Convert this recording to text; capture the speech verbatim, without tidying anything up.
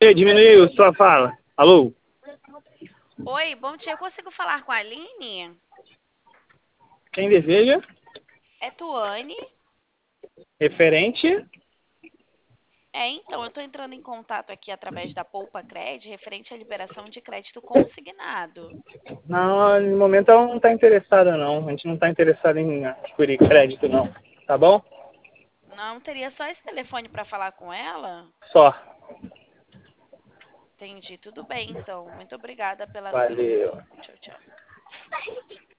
Diminuiu sua fala. Alô? Oi, bom dia. Eu consigo falar com a Aline? Quem deseja? É Tuane? Referente? É, então, eu estou entrando em contato aqui através da Poupa Cred, referente à liberação de crédito consignado. Não, no momento ela não está interessada, não. A gente não está interessado em adquirir crédito, não. Tá bom? Não teria só esse telefone para falar com ela? Só. Entendi. Tudo bem, então. Muito obrigada pela Valeu. atenção. Tchau, tchau.